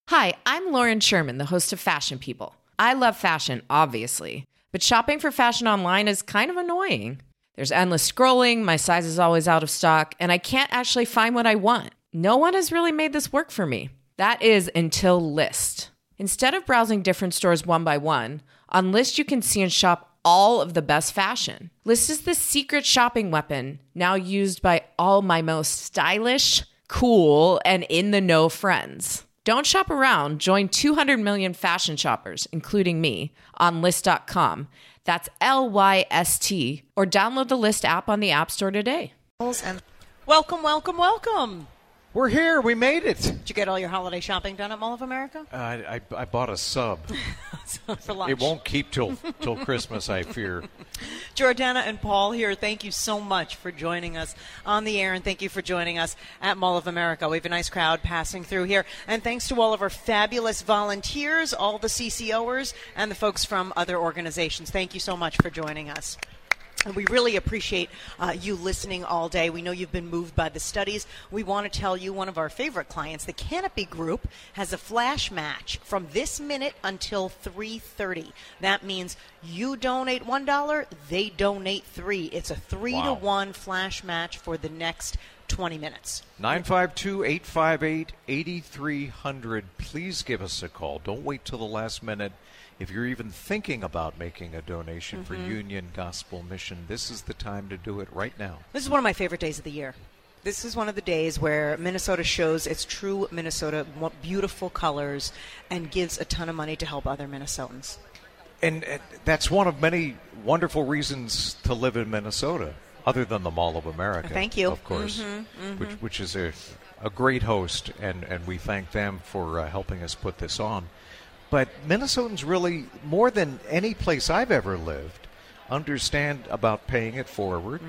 Hi, I'm Lauren Sherman, the host of Fashion People. I love fashion, obviously, but shopping for fashion online is kind of annoying. There's endless scrolling, my size is always out of stock, and I can't actually find what I want. No one has really made this work for me. That is until Lyst. Instead of browsing different stores one by one, on Lyst you can see and shop all of the best fashion. Lyst is the secret shopping weapon, now used by all my most stylish, cool, and in-the-know friends. Don't shop around. Join 200 million fashion shoppers, including me, on Lyst.com. That's Lyst. Or download the Lyst app on the App Store today. Welcome, welcome, welcome. We're here. We made it. Did you get all your holiday shopping done at Mall of America? I bought a sub. For lunch. It won't keep till Christmas, I fear. Jordana and Paul here. Thank you so much for joining us on the air, and thank you for joining us at Mall of America. We have a nice crowd passing through here, and thanks to all of our fabulous volunteers, all the CCOers, and the folks from other organizations. Thank you so much for joining us. And we really appreciate you listening all day. We know you've been moved by the studies. We want to tell you one of our favorite clients, the Canopy Group, has a flash match from this minute until 3:30. That means you donate $1, they donate $3. It's a 3-to-1 flash match for the next 20 minutes. 952-858-8300. Please give us a call. Don't wait till the last minute. If you're even thinking about making a donation for Union Gospel Mission, this is the time to do it right now. This is one of my favorite days of the year. This is one of the days where Minnesota shows its true Minnesota, beautiful colors, and gives a ton of money to help other Minnesotans. And that's one of many wonderful reasons to live in Minnesota, other than the Mall of America. Thank you. Of course, which is a great host, and we thank them for helping us put this on. But Minnesotans really, more than any place I've ever lived, understand about paying it forward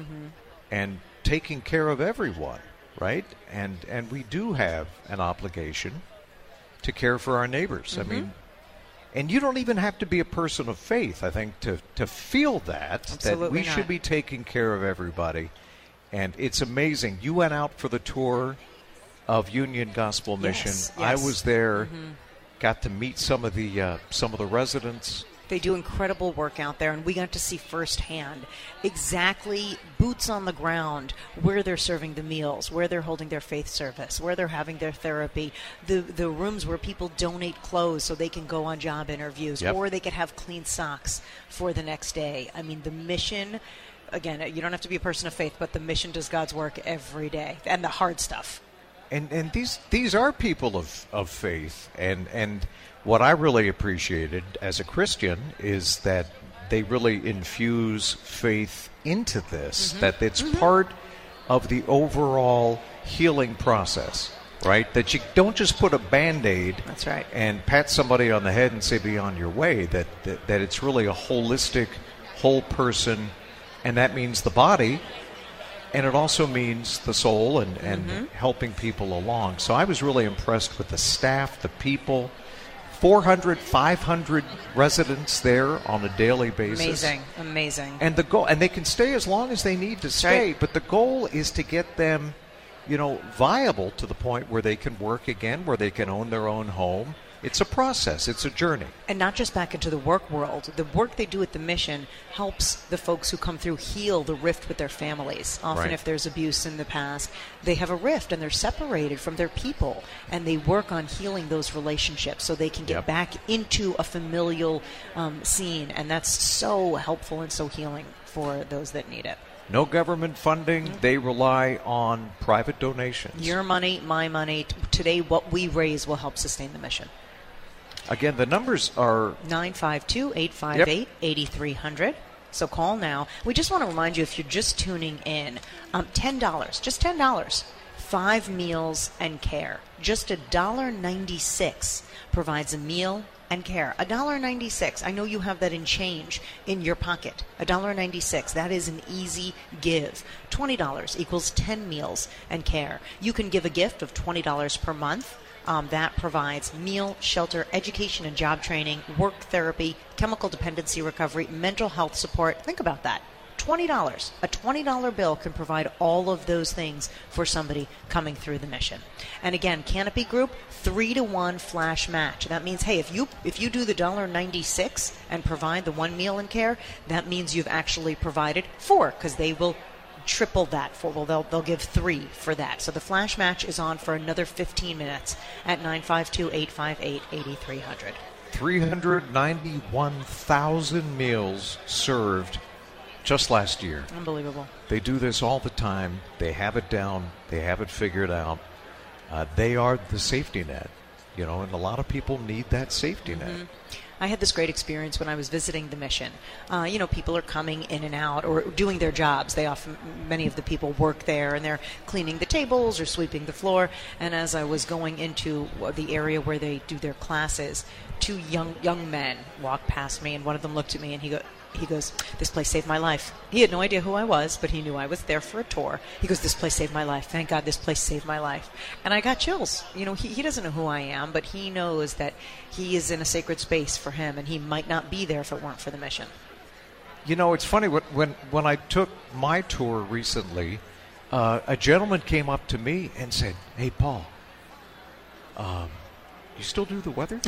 and taking care of everyone, right? And we do have an obligation to care for our neighbors. I mean, and you don't even have to be a person of faith, I think, to feel that we should be taking care of everybody. And it's amazing. You went out for the tour of Union Gospel Mission. Yes. I was there. Got to meet some of the residents. They do incredible work out there, and we got to see firsthand exactly boots on the ground where they're serving the meals, where they're holding their faith service, where they're having their therapy, the rooms where people donate clothes so they can go on job interviews, or they could have clean socks for the next day. I mean, the mission, again, you don't have to be a person of faith, but the mission does God's work every day, and the hard stuff. And these are people of faith, and what I really appreciated as a Christian is that they really infuse faith into this, that it's part of the overall healing process, right? That you don't just put a Band-Aid and pat somebody on the head and say be on your way, that it's really a holistic, whole person, and that means the body. And it also means the soul and helping people along. So I was really impressed with the staff, the people, 400, 500 residents there on a daily basis. Amazing. And the goal, and they can stay as long as they need to stay, but the goal is to get them, viable to the point where they can work again, where they can own their own home. It's a process. It's a journey. And not just back into the work world. The work they do at the mission helps the folks who come through heal the rift with their families. Often if there's abuse in the past, they have a rift and they're separated from their people. And they work on healing those relationships so they can get back into a familial scene. And that's so helpful and so healing for those that need it. No government funding. They rely on private donations. Your money, my money. Today, what we raise will help sustain the mission. Again, the numbers are 952-858-8300. So call now. We just want to remind you, if you're just tuning in, $10, just $10, 5 meals and care. Just $1.96 provides a meal and care. $1.96. I know you have that in change in your pocket. $1.96. That is an easy give. $20 equals 10 meals and care. You can give a gift of $20 per month. That provides meal, shelter, education and job training, work therapy, chemical dependency recovery, mental health support. Think about that. $20. A $20 bill can provide all of those things for somebody coming through the mission. And again, Canopy Group, 3-to-1 flash match. That means, hey, if you do the $1.96 and provide the one meal and care, that means you've actually provided 4, because they will triple that for. Well, they'll give 3 for that. So the flash match is on for another 15 minutes at 952-858-8300. 391,000 meals served just last year. Unbelievable. They do this all the time. They have it down. They have it figured out. They are the safety net, and a lot of people need that safety net. I had this great experience when I was visiting the mission. People are coming in and out or doing their jobs. Many of the people work there, and they're cleaning the tables or sweeping the floor. And as I was going into the area where they do their classes, 2 young men walked past me, and one of them looked at me, and he goes, "This place saved my life." He had no idea who I was, but he knew I was there for a tour. He goes, "This place saved my life. Thank God this place saved my life." And I got chills. He doesn't know who I am, but he knows that he is in a sacred space for him, and he might not be there if it weren't for the mission. It's funny, when I took my tour recently, a gentleman came up to me and said, "Hey, Paul, you still do the weather?"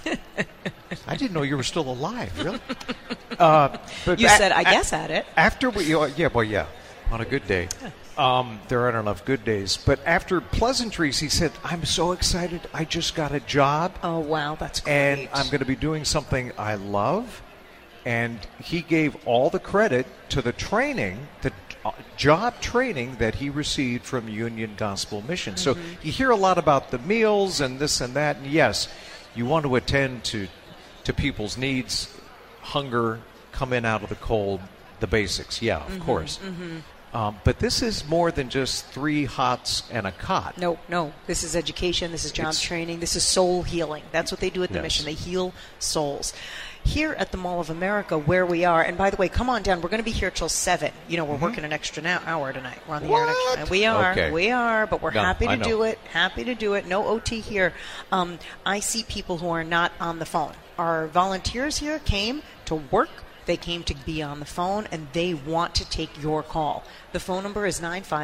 I didn't know you were still alive, really. But you said, "I guess at it." After on a good day. There aren't enough good days. But after pleasantries, he said, "I'm so excited. I just got a job." Oh, wow, that's great. And I'm going to be doing something I love. And he gave all the credit to the training, the job training that he received from Union Gospel Mission. So you hear a lot about the meals and this and that. And yes, you want to attend to people's needs, hunger, come in out of the cold, the basics. Yeah, of course. But this is more than just 3 hots and a cot. No. This is education. This is job training. This is soul healing. That's what they do at the mission. They heal souls. Here at the Mall of America, where we are, and by the way, come on down. We're going to be here till 7. We're working an extra hour tonight. We're on the air an extra. We are. Okay. We are, but we're happy to do it. Happy to do it. No OT here. I see people who are not on the phone. Our volunteers here came to work. They came to be on the phone, and they want to take your call. The phone number is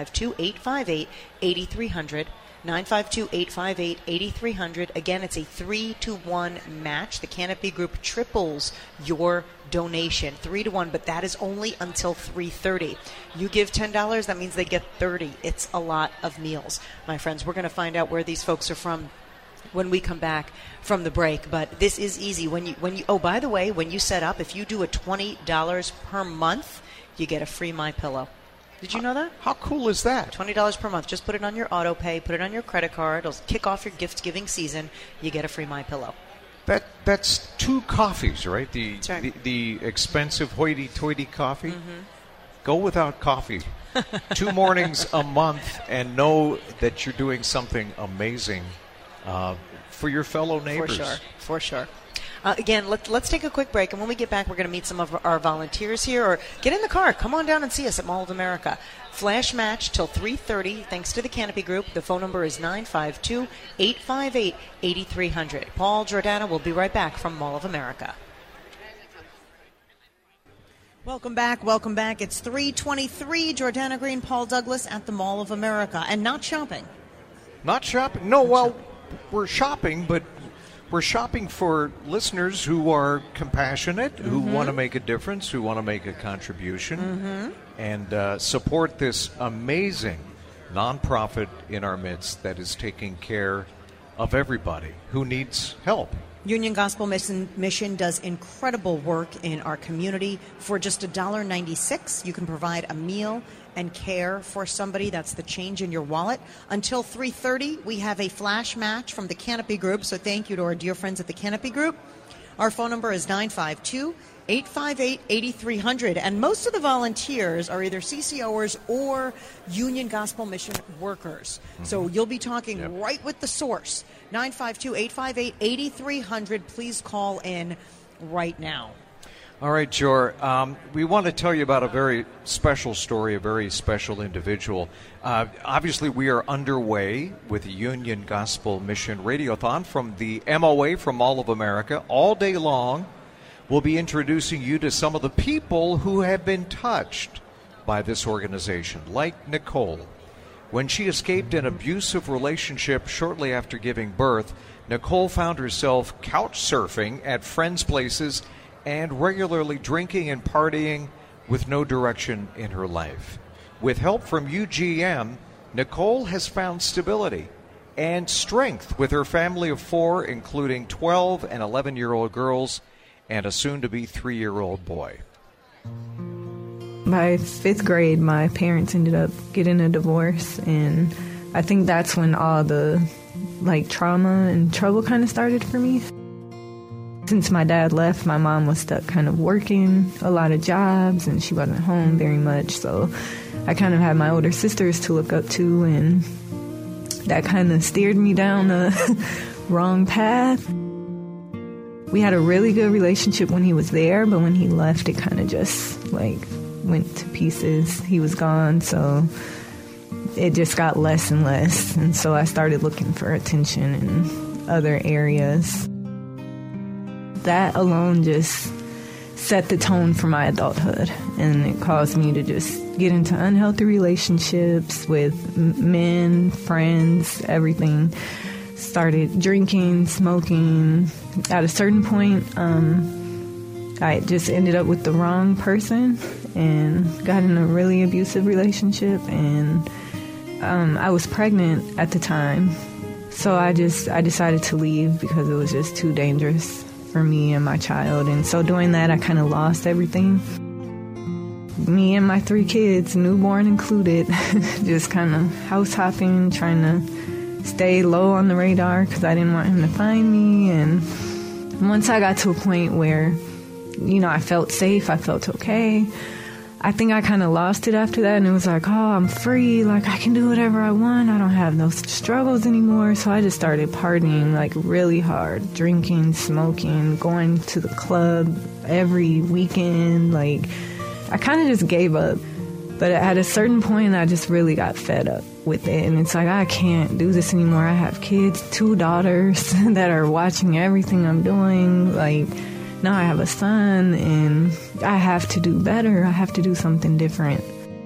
952-858-8300. 952-858-8300. Again, it's a 3-to-1 match. The Canopy Group triples your donation, 3-to-1, but that is only until 3:30. You give $10, that means they get 30. It's a lot of meals. My friends, we're going to find out where these folks are from when we come back from the break. But this is easy. When you oh, by the way, when you set up, if you do a $20 per month, you get a free MyPillow. Did you know that? How cool is that? $20 per month. Just put it on your auto pay, put it on your credit card. It'll kick off your gift-giving season. You get a free MyPillow. That's 2 coffees, right? That's right. The expensive hoity-toity coffee. Go without coffee. 2 mornings a month, and know that you're doing something amazing for your fellow neighbors. For sure. Again, let's take a quick break, and when we get back, we're going to meet some of our volunteers here, or get in the car. Come on down and see us at Mall of America. Flash match till 3:30, thanks to the Canopy Group. The phone number is 952-858-8300. Paul Giordano will be right back from Mall of America. Welcome back. It's 3:23. Jordana Green, Paul Douglas at the Mall of America, and not shopping. Not shopping? No, well, we're shopping, but we're shopping for listeners who are compassionate, who want to make a difference, who want to make a contribution, and support this amazing nonprofit in our midst that is taking care of everybody who needs help. Union Gospel Mission does incredible work in our community. For just $1.96, you can provide a meal and care for somebody. That's the change in your wallet. Until 3:30, we have a flash match from the Canopy Group, so thank you to our dear friends at the Canopy Group. Our phone number is 952-858-8300, and most of the volunteers are either CCOers or Union Gospel Mission workers. So you'll be talking right with the source. 952-858-8300. Please call in right now. All right, Jor. We want to tell you about a very special story, a very special individual. Obviously, we are underway with the Union Gospel Mission Radiothon from the MOA from Mall of America. All day long, we'll be introducing you to some of the people who have been touched by this organization, like Nicole. When she escaped an abusive relationship shortly after giving birth, Nicole found herself couch surfing at friends' places and regularly drinking and partying with no direction in her life. With help from UGM, Nicole has found stability and strength with her family of 4, including 12 and 11-year-old girls and a soon-to-be 3-year-old boy. By 5th grade, my parents ended up getting a divorce, and I think that's when all the trauma and trouble kind of started for me. Since my dad left, my mom was stuck kind of working a lot of jobs, and she wasn't home very much, so I kind of had my older sisters to look up to, and that kind of steered me down the wrong path. We had a really good relationship when he was there, but when he left, it kind of just went to pieces. He was gone, so it just got less and less. And so I started looking for attention in other areas. That alone just set the tone for my adulthood, and it caused me to just get into unhealthy relationships with men, friends, everything. Started drinking, smoking. At a certain point, I just ended up with the wrong person and got in a really abusive relationship, and I was pregnant at the time. So I decided to leave because it was just too dangerous for me and my child. And so doing that, I kind of lost everything. Me and my 3 kids, newborn included, just kind of house hopping, trying to stay low on the radar because I didn't want him to find me. And once I got to a point where, I felt safe, I felt okay, I think I kind of lost it after that, and it was like, oh, I'm free, I can do whatever I want, I don't have those struggles anymore. So I just started partying really hard, drinking, smoking, going to the club every weekend. I kind of just gave up. But at a certain point, I just really got fed up with it, and it's I can't do this anymore. I have kids, 2 daughters that are watching everything I'm doing. Now I have a son, and I have to do better. I have to do something different.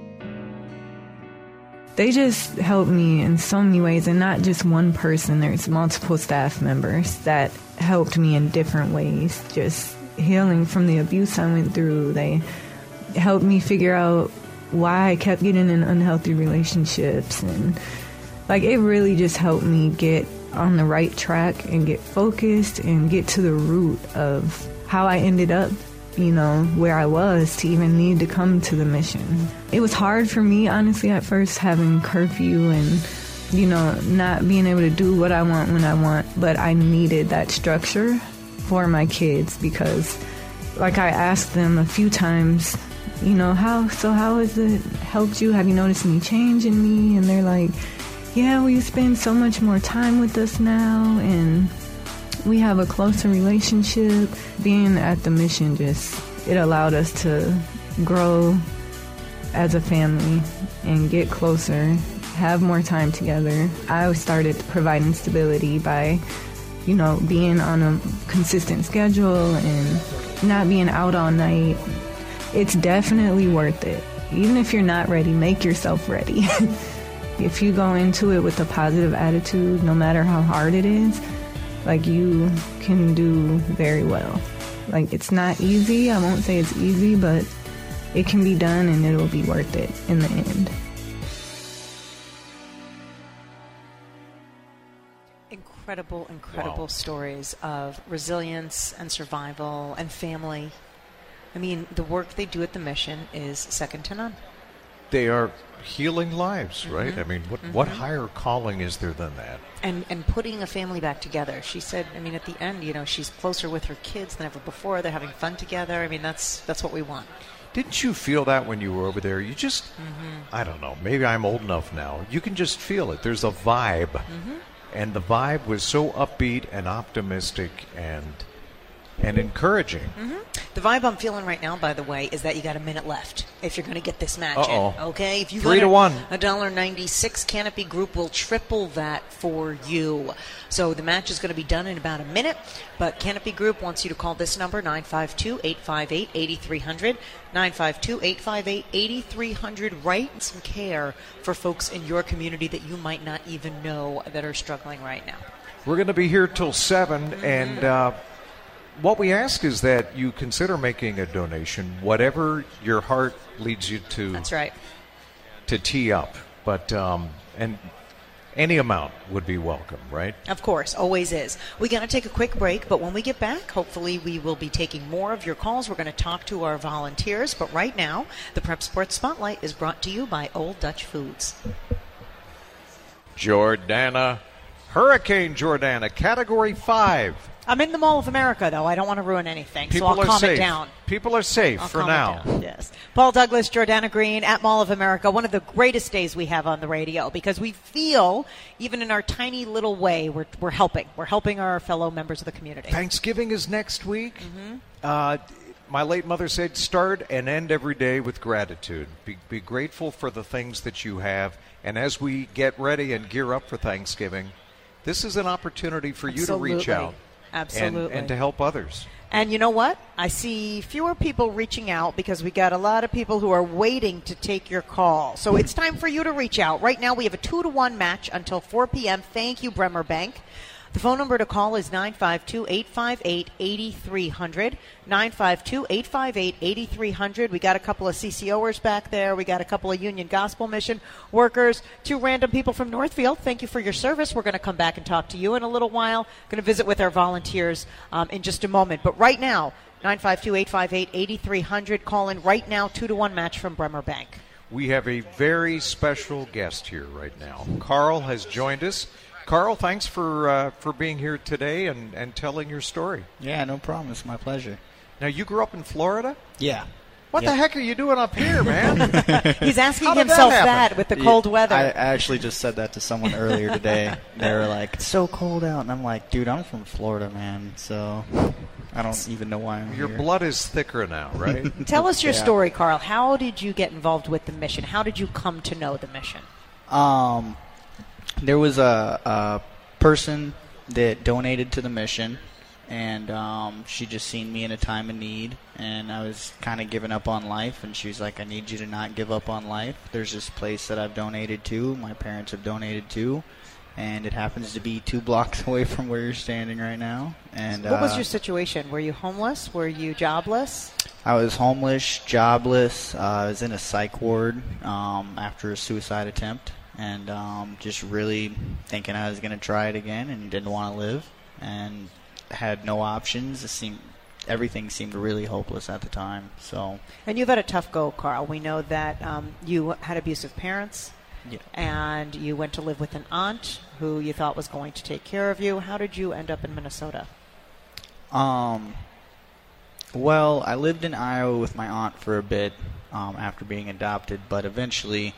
They just helped me in so many ways, and not just one person. There's multiple staff members that helped me in different ways, just healing from the abuse I went through. They helped me figure out why I kept getting in unhealthy relationships, and it really just helped me get on the right track and get focused and get to the root of how I ended up, where I was to even need to come to the mission. It was hard for me, honestly, at first, having curfew and, not being able to do what I want when I want, but I needed that structure for my kids because, I asked them a few times, how has it helped you? Have you noticed any change in me? And they're like, yeah, well, you spend so much more time with us now, and we have a closer relationship. Being at the mission it allowed us to grow as a family and get closer, have more time together. I started providing stability by, being on a consistent schedule and not being out all night. It's definitely worth it. Even if you're not ready, make yourself ready. If you go into it with a positive attitude, no matter how hard it is, you can do very well. It's not easy. I won't say it's easy, but it can be done, and it'll be worth it in the end. Incredible Wow. stories of resilience and survival and family. The work they do at the mission is second to none. They are healing lives, right? What higher calling is there than that? And putting a family back together. She said, at the end, she's closer with her kids than ever before. They're having fun together. That's what we want. Didn't you feel that when you were over there? You just, I don't know, maybe I'm old enough now. You can just feel it. There's a vibe. And the vibe was so upbeat and optimistic, and and encouraging. Mm-hmm. The vibe I'm feeling right now, by the way, is that you got a minute left if you're going to get this match in. Okay, if you 3-1, $1.96, Canopy Group will triple that for you. So the match is going to be done in about a minute, but Canopy Group wants you to call this number, 952-858-8300, 952-858-8300. Write some care for folks in your community that you might not even know that are struggling right now. We're going to be here till 7, and what we ask is that you consider making a donation, whatever your heart leads you to. That's right. To tee up, but and any amount would be welcome, right? Of course, always is. We got to take a quick break, but when we get back, hopefully we will be taking more of your calls. We're going to talk to our volunteers, but right now, the Prep Sports Spotlight is brought to you by Old Dutch Foods. Jordana, Hurricane Jordana, Category 5. I'm in the Mall of America, though. I don't want to ruin anything, People so I'll calm safe. it down. People are safe for now. Yes. Paul Douglas, Jordana Green at Mall of America, one of the greatest days we have on the radio because we feel, even in our tiny little way, we're helping. We're helping our fellow members of the community. Thanksgiving is next week. My late mother said, start and end every day with gratitude. Be grateful for the things that you have. And as we get ready and gear up for Thanksgiving, this is an opportunity for you to reach out. Absolutely. And to help others. And you know what? I see fewer people reaching out because we got a lot of people who are waiting to take your call. So it's time for you to reach out. Right now we have a 2-1 match until 4 p.m. Thank you, Bremer Bank. The phone number to call is 952-858-8300, 952-858-8300. We got a couple of CCOers back there. We got a couple of Union Gospel Mission workers, 2 random people from Northfield. Thank you for your service. We're going to come back and talk to you in a little while. Going to visit with our volunteers in just a moment. But right now, 952-858-8300. Call in right now, 2-1 match from Bremer Bank. We have a very special guest here right now. Carl has joined us. Carl, thanks for being here today and telling your story. Yeah, no problem. It's my pleasure. Now, you grew up in Florida? Yeah. What the heck are you doing up here, man? He's asking himself that with the cold weather. I actually just said that to someone earlier today. They were like, it's so cold out. And I'm like, dude, I'm from Florida, man. So I don't even know why I'm Your here. blood is thicker now, right? Tell us your story, Carl. How did you get involved with the mission? How did you come to know the mission? There was a person that donated to the mission, and she just seen me in a time of need, and I was kind of giving up on life, and she was like, I need you to not give up on life. There's this place that I've donated to, my parents have donated to, and it happens to be 2 blocks away from where you're standing right now. And what was your situation? Were you homeless? Were you jobless? I was homeless, jobless. I was in a psych ward after a suicide attempt. And just really thinking I was going to try it again and didn't want to live and had no options. Everything seemed really hopeless at the time. So. And you've had a tough go, Carl. We know that you had abusive parents, and you went to live with an aunt who you thought was going to take care of you. How did you end up in Minnesota? Well, I lived in Iowa with my aunt for a bit after being adopted, but eventually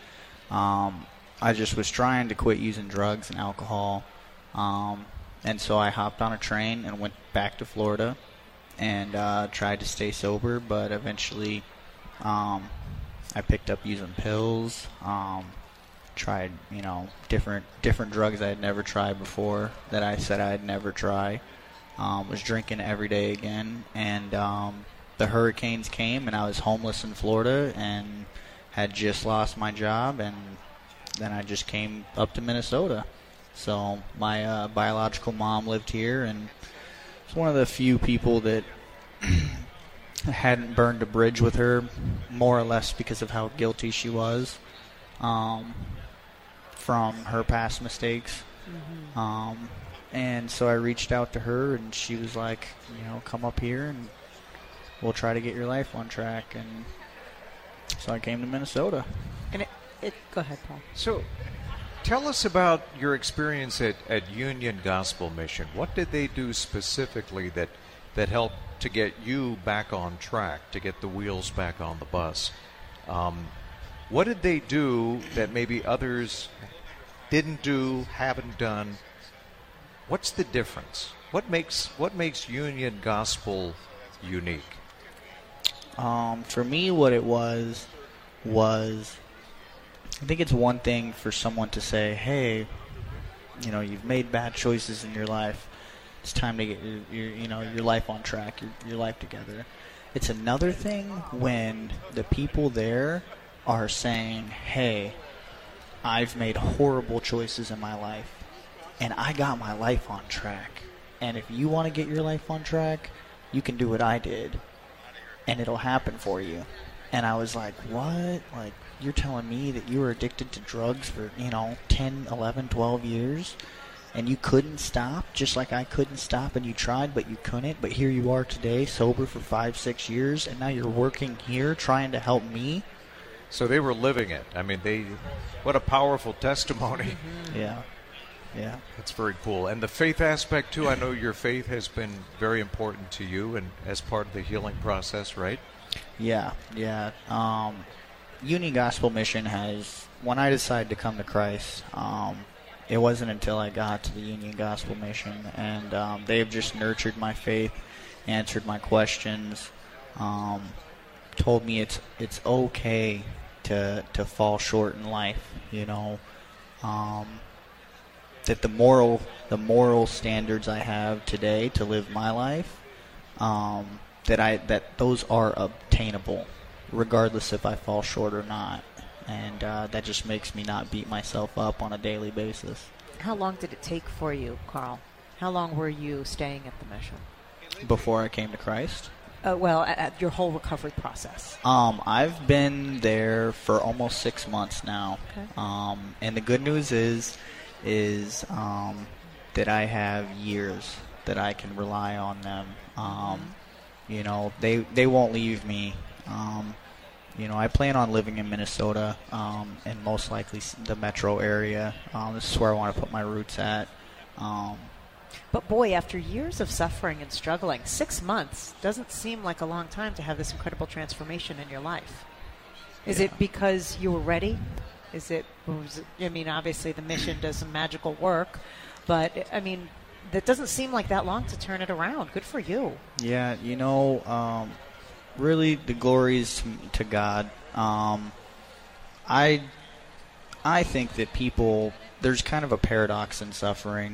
I just was trying to quit using drugs and alcohol, and so I hopped on a train and went back to Florida and tried to stay sober, but eventually I picked up using pills, tried different drugs I had never tried before that I said I'd never try, was drinking every day again, and the hurricanes came and I was homeless in Florida and had just lost my job, and then I just came up to Minnesota. So my biological mom lived here, and it's one of the few people that hadn't burned a bridge with her, more or less because of how guilty she was from her past mistakes. Mm-hmm. And so I reached out to her, and she was like, come up here and we'll try to get your life on track. And so I came to Minnesota. And go ahead, Paul. So tell us about your experience at Union Gospel Mission. What did they do specifically that helped to get you back on track, to get the wheels back on the bus? What did they do that maybe others didn't do, haven't done? What's the difference? What makes Union Gospel unique? For me, what it was I think it's one thing for someone to say, hey, you've made bad choices in your life. It's time to get your life on track, your life together. It's another thing when the people there are saying, hey, I've made horrible choices in my life, and I got my life on track. And if you want to get your life on track, you can do what I did, and it'll happen for you. And I was like, what? Like, you're telling me that you were addicted to drugs for, 10, 11, 12 years, and you couldn't stop, just like I couldn't stop, and you tried, but you couldn't. But here you are today, sober for 5, 6 years, and now you're working here trying to help me. So they were living it. I mean, what a powerful testimony. Mm-hmm. Yeah. That's very cool. And the faith aspect, too, I know your faith has been very important to you and as part of the healing process, right? Yeah. Union Gospel Mission when I decided to come to Christ, it wasn't until I got to the Union Gospel Mission, and they've just nurtured my faith, answered my questions, told me it's okay to fall short in life, that the moral standards I have today to live my life, that those are obtainable, regardless if I fall short or not, and that just makes me not beat myself up on a daily basis. How long did it take for you, Carl? How long were you staying at the mission? Before I came to Christ? At your whole recovery process. I've been there for almost 6 months now. Okay. And the good news is that I have years that I can rely on them. They won't leave me. I plan on living in Minnesota, and most likely the metro area. This is where I want to put my roots at. But boy, after years of suffering and struggling, 6 months doesn't seem like a long time to have this incredible transformation in your life. Is it because you were ready? Obviously the mission does some magical work, but, that doesn't seem like that long to turn it around. Good for you. Yeah, really the glory is to God. I think that there's kind of a paradox in suffering.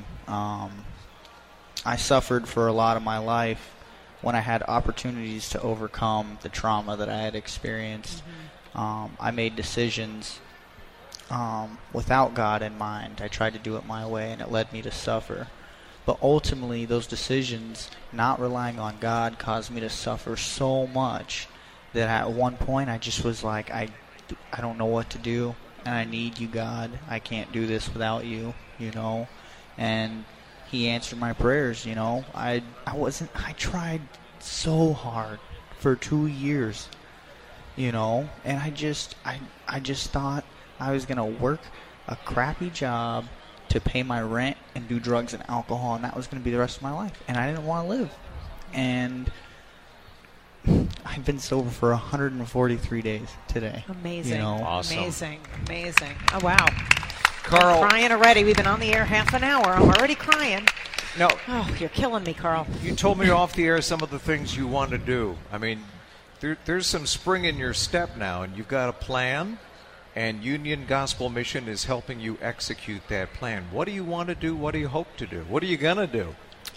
I suffered for a lot of my life when I had opportunities to overcome the trauma that I had experienced. Mm-hmm. I made decisions without God in mind. I tried to do it my way, and it led me to suffer. But ultimately, those decisions, not relying on God, caused me to suffer so much that at one point I just was like, I don't know what to do, and I need you, God. I can't do this without you, And He answered my prayers, I tried so hard for 2 years, and I just thought I was going to work a crappy job to pay my rent and do drugs and alcohol, and that was going to be the rest of my life. And I didn't want to live. And I've been sober for 143 days today. Amazing. Awesome. Amazing. Oh, wow. Carl. I'm crying already. We've been on the air half an hour. I'm already crying. No. Oh, you're killing me, Carl. You told me off the air some of the things you want to do. There's some spring in your step now, and you've got a plan. And Union Gospel Mission is helping you execute that plan. What do you want to do? What do you hope to do? What are you going to do?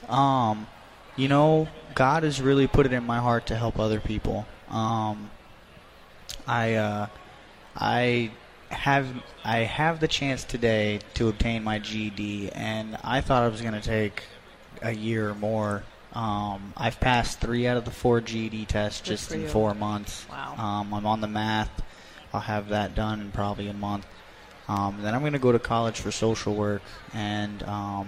God has really put it in my heart to help other people. I have the chance today to obtain my GED, and I thought it was going to take a year or more. I've passed 3 out of the 4 GED tests just in 4 months. Wow. I'm on the math. I'll have that done in probably a month. Then I'm going to go to college for social work, and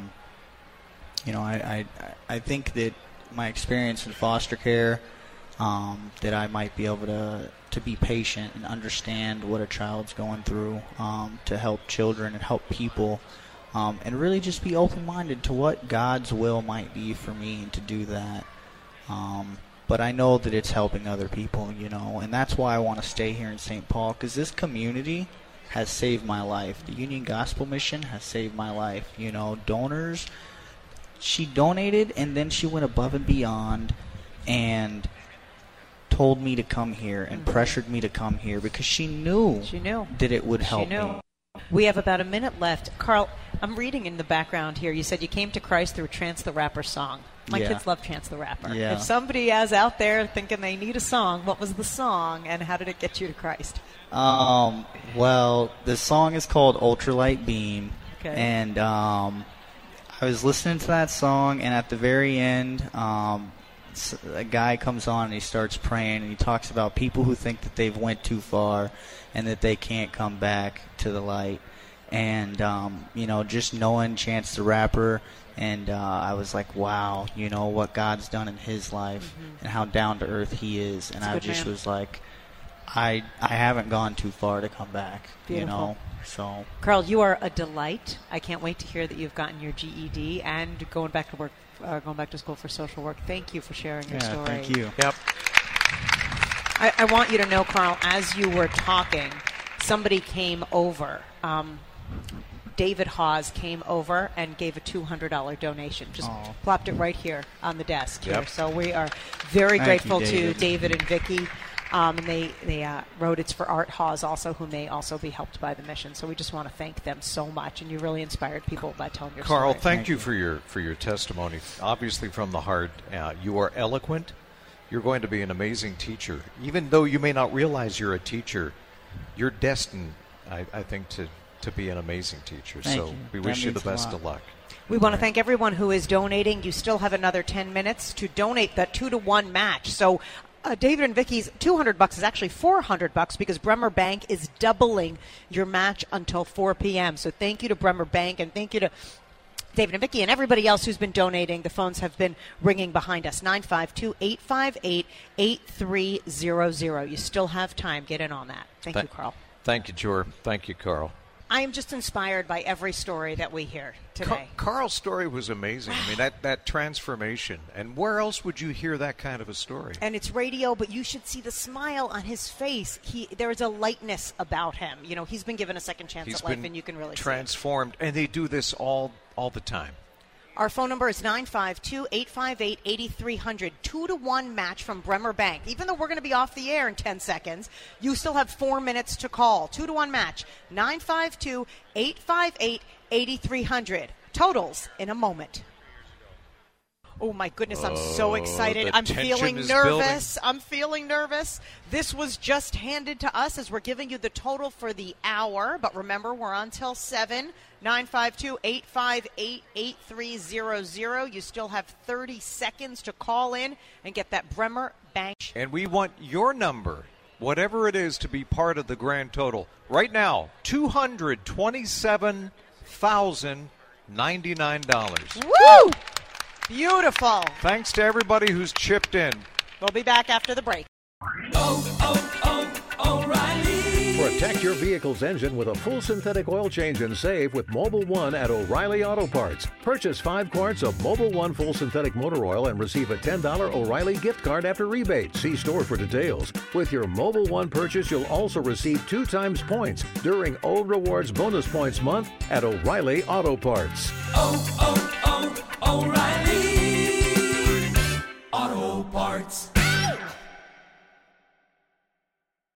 I think that my experience in foster care, that I might be able to be patient and understand what a child's going through, to help children and help people, and really just be open-minded to what God's will might be for me to do that. But I know that it's helping other people, and that's why I want to stay here in St. Paul, because this community has saved my life. The Union Gospel Mission has saved my life. Donors, she donated, and then she went above and beyond and told me to come here and pressured me to come here because she knew that it would help me. We have about a minute left. Carl, I'm reading in the background here. You said you came to Christ through Chance the Rapper song. My kids love Chance the Rapper. Yeah. If somebody is out there thinking they need a song, what was the song and how did it get you to Christ? Well, the song is called Ultralight Beam. Okay. And I was listening to that song, and at the very end, a guy comes on and he starts praying, and he talks about people who think that they've went too far and that they can't come back to the light. And, just knowing Chance the Rapper, and I was like, wow, what God's done in his life and how down to earth he is. And I just was like, I haven't gone too far to come back, Beautiful. So, Carl, you are a delight. I can't wait to hear that you've gotten your GED and going back to work, going back to school for social work. Thank you for sharing your story. Thank you. Yep. I want you to know, Carl, as you were talking, somebody came over. David Hawes came over and gave a $200 donation. Just plopped it right here on the desk here. Yep. So we are very grateful to David. David and Vicky. And they wrote It's for Art Hawes also, who may also be helped by the mission. So we just want to thank them so much. And you really inspired people by telling your Carl, story. thank you for your testimony. Obviously from the heart. You are eloquent. You're going to be an amazing teacher. Even though you may not realize you're a teacher, you're destined, I think, to be an amazing teacher. Thank so you. we That wish you the means a best lot. of luck. We want to thank everyone who is donating. You still have another 10 minutes to donate that 2-to-1 match. So David and Vicky's $200 is actually $400 because Bremer Bank is doubling your match until 4 p.m. So thank you to Bremer Bank, and thank you to David and Vicky and everybody else who's been donating. The phones have been ringing behind us. 952-858-8300. You still have time. Get in on that. Thank you, Carl. Thank you, Jor. Thank you, Carl. I am just inspired by every story that we hear today. Carl's story was amazing. I mean, that transformation. And where else would you hear that kind of a story? And it's radio, but you should see the smile on his face. There is a lightness about him. He's been given a second chance at life, and you can really transformed. And they do this all the time. Our phone number is 952-858-8300. 2-to-1 match from Bremer Bank. Even though we're going to be off the air in 10 seconds, you still have 4 minutes to call. 2-to-1 match. 952-858-8300. Totals in a moment. Oh, my goodness, I'm so excited. The I'm tension feeling is nervous. I'm feeling nervous. This was just handed to us as we're giving you the total for the hour. But remember, we're on till 7. 952-858-8300. You still have 30 seconds to call in and get that Bremer Bank. And we want your number, whatever it is, to be part of the grand total. Right now, $227,099. Woo! Beautiful. Thanks to everybody who's chipped in. We'll be back after the break. O'Reilly. Protect your vehicle's engine with a full synthetic oil change and save with Mobil 1 at O'Reilly Auto Parts. Purchase 5 quarts of Mobil 1 full synthetic motor oil and receive a $10 O'Reilly gift card after rebate. See store for details. With your Mobil 1 purchase, you'll also receive 2 times points during O Rewards Bonus Points Month at O'Reilly Auto Parts. O'Reilly Auto Parts.